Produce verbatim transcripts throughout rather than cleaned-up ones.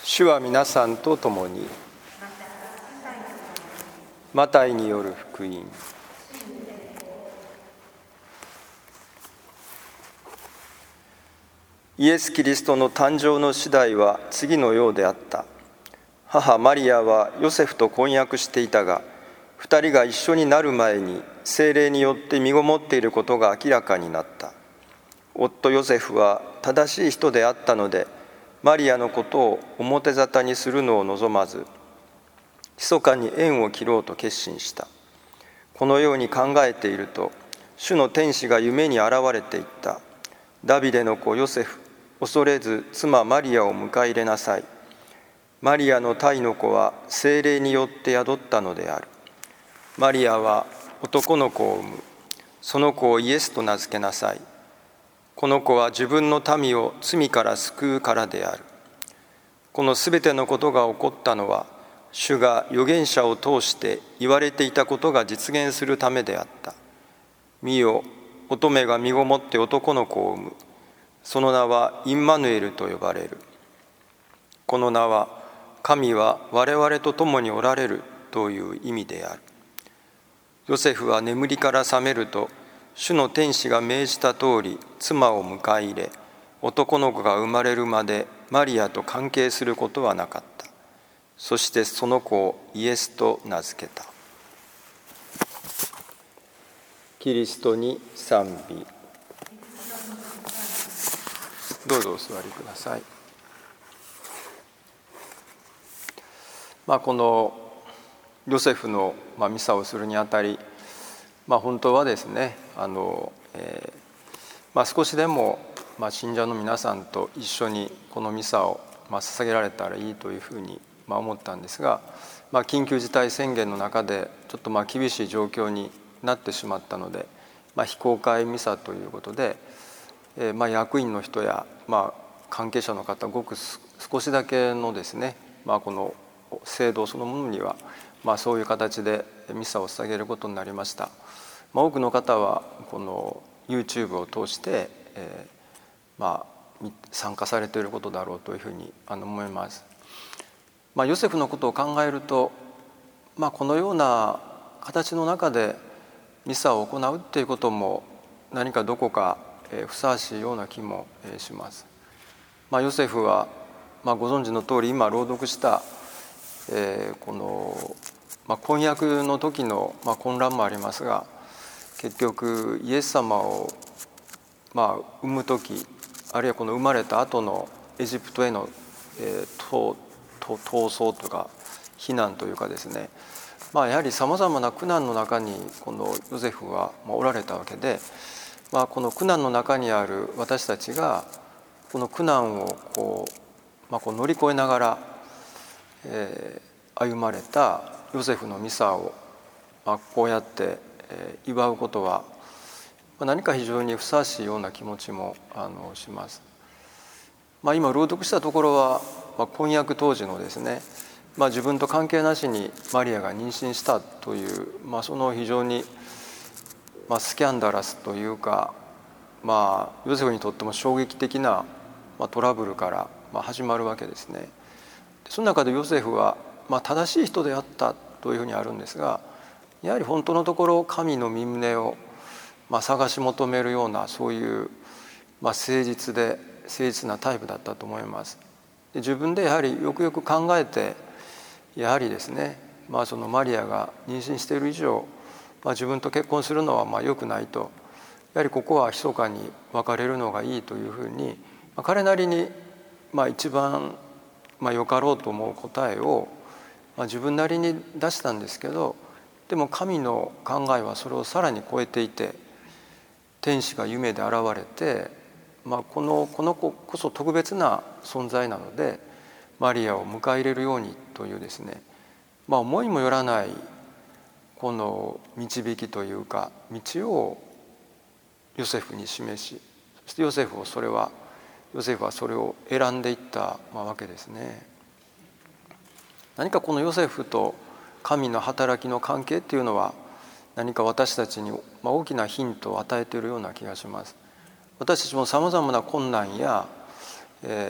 主は皆さんと共に。マタイによる福音。イエス・キリストの誕生の次第は次のようであった。母マリアはヨセフと婚約していたが、二人が一緒になる前に聖霊によって身ごもっていることが明らかになった。夫ヨセフは正しい人であったので、マリアのことを表沙汰にするのを望まず、密かに縁を切ろうと決心した。このように考えていると、主の天使が夢に現れていった。ダビデの子ヨセフ、恐れず妻マリアを迎え入れなさい。マリアの胎の子は聖霊によって宿ったのである。マリアは男の子を産む。その子をイエスと名付けなさい。この子は自分の民を罪から救うからである。このすべてのことが起こったのは、主が預言者を通して言われていたことが実現するためであった。見よ、乙女が身ごもって男の子を産む。その名はインマヌエルと呼ばれる。この名は、神は我々と共におられるという意味である。ヨセフは眠りから覚めると、主の天使が命じた通り妻を迎え入れ、男の子が生まれるまでマリアと関係することはなかった。そしてその子をイエスと名付けた。キリストに賛美。どうぞお座りください。まあ、このヨセフの、まあ、ミサをするにあたり、まあ、本当はですね、あの、えーまあ、少しでも、まあ、信者の皆さんと一緒にこのミサを、まあ、捧げられたらいいというふうに、まあ、思ったんですが、まあ、緊急事態宣言の中でちょっとまあ厳しい状況になってしまったので、まあ、非公開ミサということで、えーまあ、役員の人や、まあ、関係者の方ごく少しだけのですね、まあ、この制度そのものには、まあ、そういう形でミサを捧げることになりました。まあ、多くの方はこの YouTube を通して、えーまあ、参加されていることだろうというふうに思います。まあ、ヨセフのことを考えると、まあ、このような形の中でミサを行うっていうことも何かどこかふさわしいような気もします。まあ、ヨセフは、まあ、ご存知の通り今朗読した、えー、この、まあ、婚約の時の、まあ、混乱もありますが、結局イエス様を、まあ、産む時、あるいはこの生まれた後のエジプトへの、えー、逃逃走とか避難というかですね、まあ、やはりさまざまな苦難の中にこのヨセフはおられたわけで、まあ、この苦難の中にある私たちがこの苦難をこう、まあ、こう乗り越えながら、えー、歩まれたヨセフのミサを、まあ、こうやって、えー、祝うことは、まあ、何か非常にふさわしいような気持ちもあのします。まあ、今朗読したところは、まあ、婚約当時のですね、まあ、自分と関係なしにマリアが妊娠したという、まあ、その非常に、まあ、スキャンダラスというか、まあ、ヨセフにとっても衝撃的な、まあ、トラブルから、まあ、始まるわけですね。その中でヨセフは、まあ、正しい人であったというふうにあるんですが、やはり本当のところ神の御胸を、まあ、探し求めるようなそういう、まあ、誠実で誠実なタイプだったと思います。で自分でやはりよくよく考えて、やはりですね、まあ、そのマリアが妊娠している以上、まあ、自分と結婚するのはまあ良くないと、やはりここは密かに別れるのがいいというふうに、まあ、彼なりにまあ一番まあよかろうと思う答えを、まあ、自分なりに出したんですけど、でも神の考えはそれをさらに超えていて、天使が夢で現れて、まあ、このこの子こそ特別な存在なのでマリアを迎え入れるようにというですね、まあ、思いもよらないこの導きというか道をヨセフに示し、そしてヨセフをそれはヨセフはそれを選んでいったわけですね。何かこのヨセフと神の働きの関係っていうのは何か私たちに大きなヒントを与えているような気がします。私たちもさまざまな困難や、え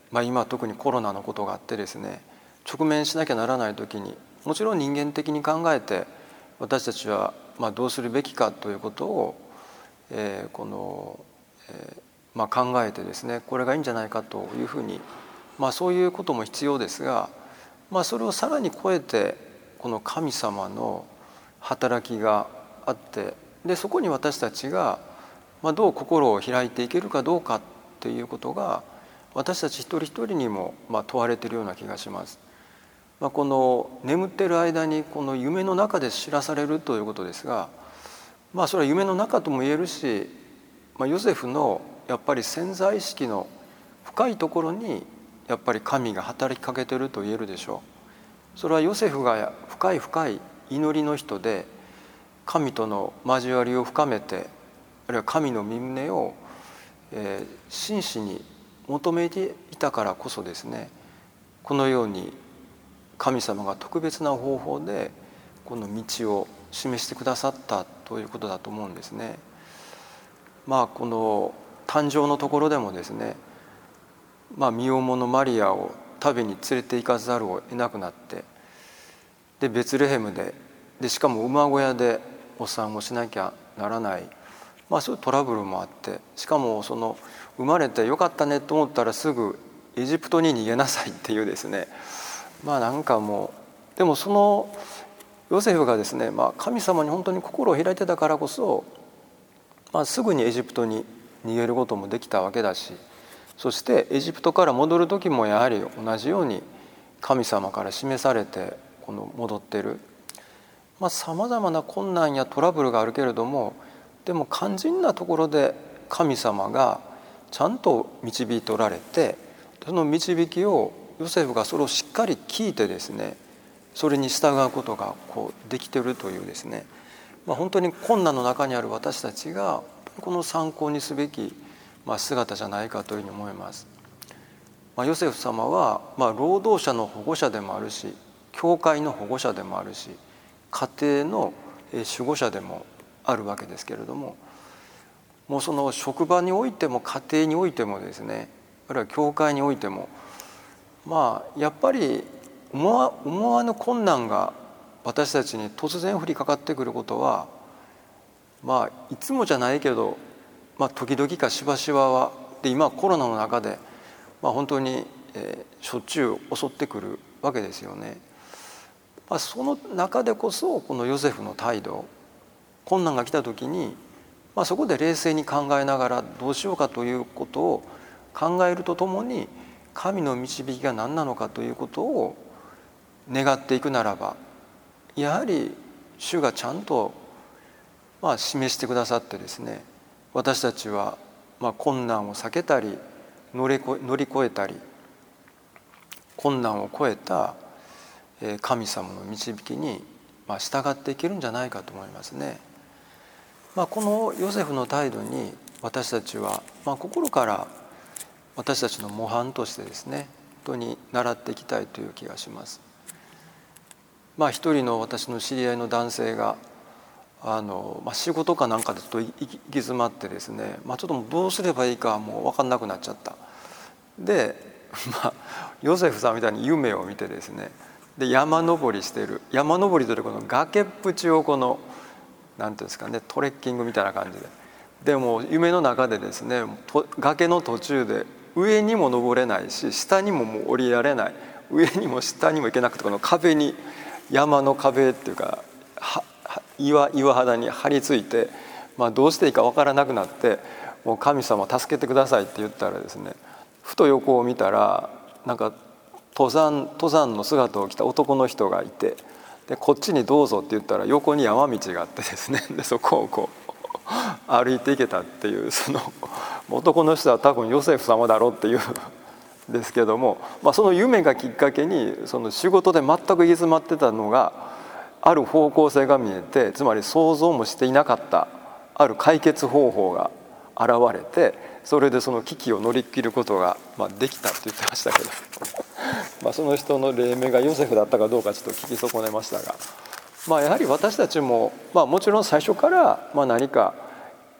まあ、今特にコロナのことがあってですね、直面しなきゃならない時にもちろん人間的に考えて私たちはまあどうするべきかということを、えー、この、えーまあ、考えてですね、これがいいんじゃないかというふうに、まあ、そういうことも必要ですが、まあ、それをさらに超えてこの神様の働きがあって、でそこに私たちがまあどう心を開いていけるかどうかっていうことが私たち一人一人にもまあ問われているような気がします。まあ、この眠っている間にこの夢の中で知らされるということですが、まあそれは夢の中とも言えるし、まあ、ヨセフのやっぱり潜在意識の深いところにやっぱり神が働きかけていると言えるでしょう。それはヨセフが深い深い祈りの人で神との交わりを深めて、あるいは神の御胸を、えー、真摯に求めていたからこそですね、このように神様が特別な方法でこの道を示してくださったということだと思うんですね。まあこの誕生のところでもですね、まあ身重のマリアを旅に連れて行かざるを得なくなって、でベツレヘムで、でしかも馬小屋でお産をしなきゃならない、まあそういうトラブルもあって、しかもその生まれてよかったねと思ったらすぐエジプトに逃げなさいっていうですね、まあなんかもうでもそのヨセフがですね、まあ、神様に本当に心を開いてたからこそ、まあ、すぐにエジプトに逃げることもできたわけだし、そしてエジプトから戻る時もやはり同じように神様から示されてこの戻ってる。さまざまな困難やトラブルがあるけれども、でも肝心なところで神様がちゃんと導いておられて、その導きをヨセフがそれをしっかり聞いてですね、それに従うことがこうできているというですね、まあ、本当に困難の中にある私たちがこの参考にすべきまあ姿じゃないかというふうに思います。まあ、ヨセフ様はまあ労働者の保護者でもあるし、教会の保護者でもあるし、家庭の守護者でもあるわけですけれども、もうその職場においても家庭においてもですね、あるいは教会においても、まあやっぱり思わ、思わぬ困難が私たちに突然降りかかってくることは、まあいつもじゃないけど、まあ、時々かしばしばはで、今コロナの中で、まあ、本当に、えー、しょっちゅう襲ってくるわけですよね。まあ、その中でこそこのヨセフの態度、困難が来た時に、まあ、そこで冷静に考えながらどうしようかということを考えるとともに、神の導きが何なのかということを願っていくならば、やはり主がちゃんとまあ示してくださってですね、私たちはまあ困難を避けたり乗り越え、乗り越えたり、困難を超えた神様の導きにまあ従っていけるんじゃないかと思いますね。まあ、このヨセフの態度に私たちはまあ心から私たちの模範としてですね、本当に習っていきたいという気がします。まあ、一人の私の知り合いの男性があの、まあ、仕事かなんかでちょっと行き詰まってですね、まあ、ちょっともうどうすればいいかもう分かんなくなっちゃった。で、まあ、ヨセフさんみたいに夢を見てですね、で山登りしている、山登りというこの崖っぷちをこのなんていうんですかね、トレッキングみたいな感じで、でも夢の中でですね、崖の途中で上にも登れないし下にももう降りられない、上にも下にも行けなくて、この壁に、山の壁っていうかは岩, 岩肌に張り付いて、まあ、どうしていいか分からなくなって、もう神様助けてくださいって言ったらですね、ふと横を見たらなんか登山登山の姿を着た男の人がいて、でこっちにどうぞって言ったら横に山道があってですね、でそこをこう歩いていけたっていう、その男の人は多分ヨセフ様だろうっていうんですけども、まあ、その夢がきっかけにその仕事で全く行き詰まってたのがある方向性が見えて、つまり想像もしていなかったある解決方法が現れて、それでその危機を乗り切ることがまあできたって言ってましたけどまあその人の黎明がヨセフだったかどうかちょっと聞き損ねましたが、まあ、やはり私たちも、まあ、もちろん最初からまあ何か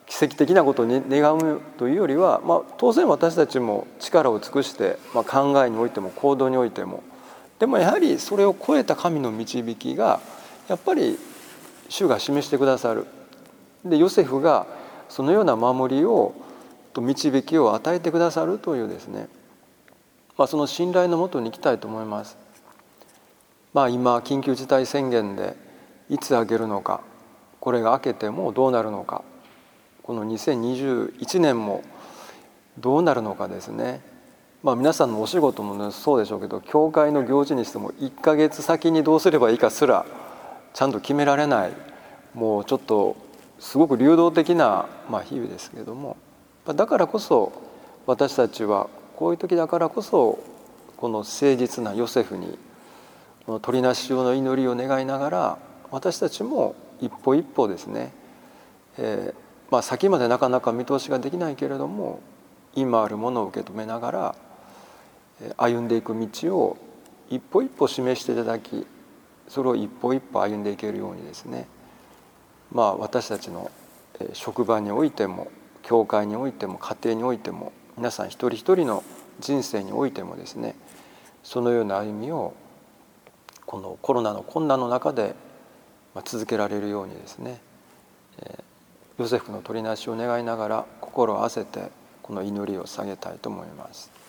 奇跡的なことを願うというよりは、まあ、当然私たちも力を尽くして、まあ、考えにおいても行動においても、でもやはりそれを超えた神の導きがやっぱり主が示してくださる。でヨセフがそのような守りをと導きを与えてくださるというですね、まあ、その信頼のもとに行きたいと思います。まあ、今緊急事態宣言でいつ明けるのか、これが明けてもどうなるのか、このにせんにじゅういちねんもどうなるのかですね。まあ、皆さんのお仕事もそうでしょうけど、教会の行事にしてもいっかげつ先にどうすればいいかすらちゃんと決められない、もうちょっとすごく流動的な、まあ、日々ですけれども、だからこそ私たちはこういう時だからこそこの誠実なヨセフにこの取りなし用の祈りを願いながら、私たちも一歩一歩ですね、えーまあ、先までなかなか見通しができないけれども、今あるものを受け止めながら歩んでいく道を一歩一歩示していただき、それを一歩一歩歩んでいけるようにですね、まあ、私たちの職場においても教会においても家庭においても、皆さん一人一人の人生においてもですね、そのような歩みをこのコロナの困難の中で続けられるようにですね、ヨセフの取りなしを願いながら心を合わせてこの祈りを捧げたいと思います。